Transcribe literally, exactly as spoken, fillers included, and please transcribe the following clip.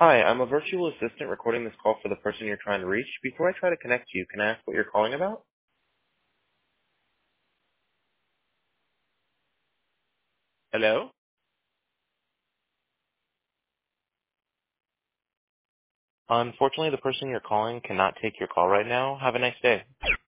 Hi, I'm a virtual assistant recording this call for the person you're trying to reach. Before I try to connect you, can I ask what you're calling about? Hello? Unfortunately, the person you're calling cannot take your call right now. Have a nice day.